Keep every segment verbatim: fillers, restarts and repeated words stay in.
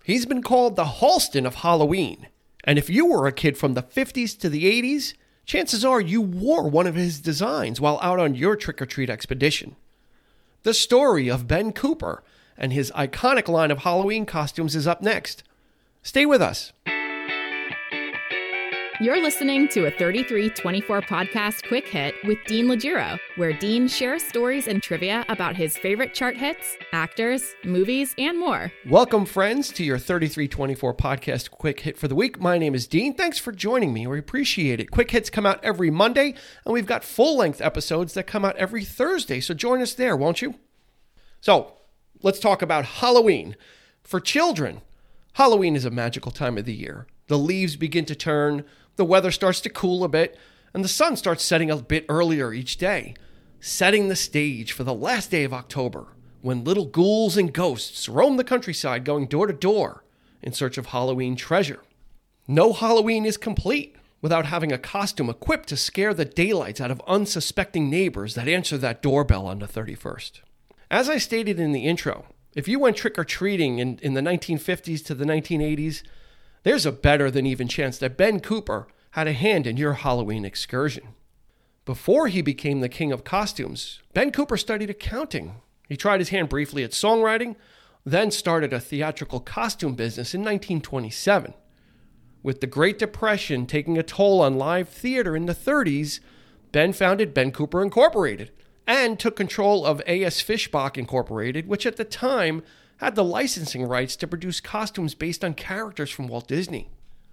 He's been called the Halston of Halloween. And if you were a kid from the fifties to the eighties, chances are you wore one of his designs while out on your trick-or-treat expedition. The story of Ben Cooper and his iconic line of Halloween costumes is up next. Stay with us. You're listening to a thirty-three twenty-four podcast quick hit with Dean Legiro, where Dean shares stories and trivia about his favorite chart hits, actors, movies, and more. Welcome, friends, to your thirty-three twenty-four podcast quick hit for the week. My name is Dean. Thanks for joining me. We appreciate it. Quick hits come out every Monday, and we've got full-length episodes that come out every Thursday, so join us there, won't you? So, let's talk about Halloween. For children, Halloween is a magical time of the year. The leaves begin to turn, the weather starts to cool a bit, and the sun starts setting a bit earlier each day, setting the stage for the last day of October, when little ghouls and ghosts roam the countryside going door to door in search of Halloween treasure. No Halloween is complete without having a costume equipped to scare the daylights out of unsuspecting neighbors that answer that doorbell on the thirty-first. As I stated in the intro, if you went trick-or-treating in, in the nineteen fifties to the nineteen eighties, there's a better than even chance that Ben Cooper had a hand in your Halloween excursion. Before he became the king of costumes, Ben Cooper studied accounting. He tried his hand briefly at songwriting, then started a theatrical costume business in nineteen twenty-seven. With the Great Depression taking a toll on live theater in the thirties, Ben founded Ben Cooper Incorporated and took control of A S Fishbach Incorporated, which at the time had the licensing rights to produce costumes based on characters from Walt Disney.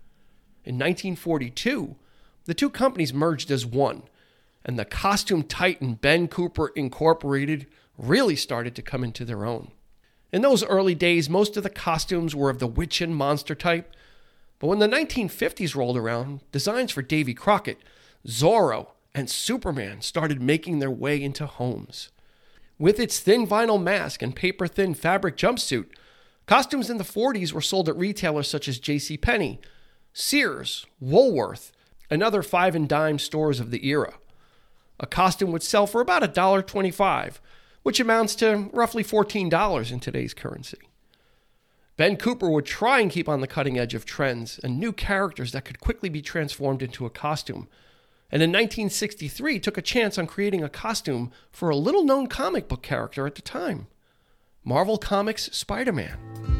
In nineteen forty-two, the two companies merged as one, and the costume titan Ben Cooper Incorporated really started to come into their own. In those early days, most of the costumes were of the witch and monster type, but when the nineteen fifties rolled around, designs for Davy Crockett, Zorro, and Superman started making their way into homes. With its thin vinyl mask and paper-thin fabric jumpsuit, costumes in the forties were sold at retailers such as JCPenney, Sears, Woolworth, and other five and dime stores of the era. A costume would sell for about one dollar and twenty-five cents, which amounts to roughly fourteen dollars in today's currency. Ben Cooper would try and keep on the cutting edge of trends and new characters that could quickly be transformed into a costume, and in nineteen sixty-three took a chance on creating a costume for a little-known comic book character at the time, Marvel Comics' Spider-Man.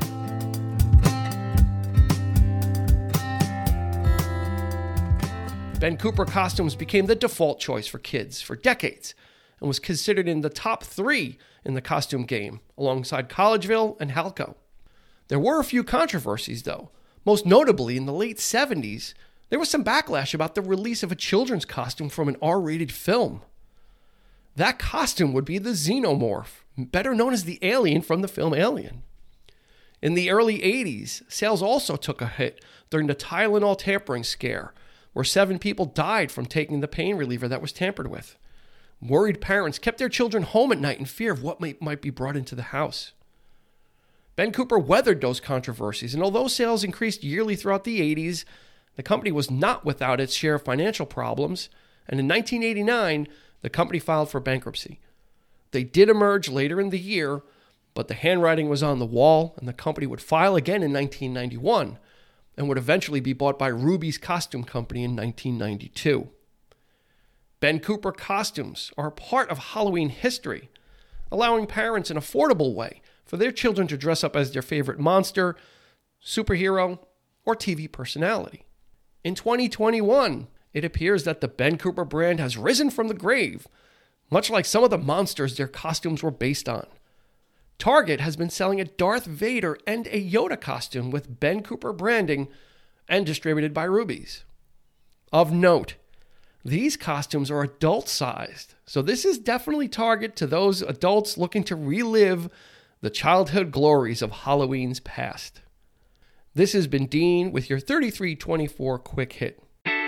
Ben Cooper costumes became the default choice for kids for decades and was considered in the top three in the costume game, alongside Collegeville and Halco. There were a few controversies, though. Most notably, in the late seventies, there was some backlash about the release of a children's costume from an R-rated film. That costume would be the Xenomorph, better known as the alien from the film Alien. In the early eighties, sales also took a hit during the Tylenol tampering scare, where seven people died from taking the pain reliever that was tampered with. Worried parents kept their children home at night in fear of what might, might be brought into the house. Ben Cooper weathered those controversies, and although sales increased yearly throughout the eighties, the company was not without its share of financial problems, and in nineteen eighty-nine, the company filed for bankruptcy. They did emerge later in the year, but the handwriting was on the wall, and the company would file again in nineteen ninety-one, and would eventually be bought by Ruby's Costume Company in nineteen ninety-two. Ben Cooper costumes are a part of Halloween history, allowing parents an affordable way for their children to dress up as their favorite monster, superhero, or T V personality. In twenty twenty-one, it appears that the Ben Cooper brand has risen from the grave, much like some of the monsters their costumes were based on. Target has been selling a Darth Vader and a Yoda costume with Ben Cooper branding and distributed by Ruby's. Of note, these costumes are adult-sized, so this is definitely target to those adults looking to relive the childhood glories of Halloween's past. This has been Dean with your thirty-three twenty-four Quick Hit.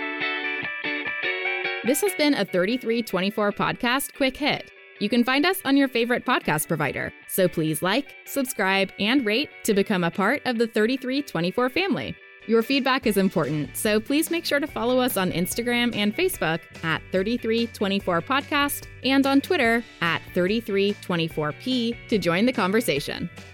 This has been a thirty-three twenty-four podcast Quick Hit. You can find us on your favorite podcast provider, so please like, subscribe, and rate to become a part of the thirty-three twenty-four family. Your feedback is important, so please make sure to follow us on Instagram and Facebook at thirty-three twenty-four podcast and on Twitter at thirty-three twenty-four p to join the conversation.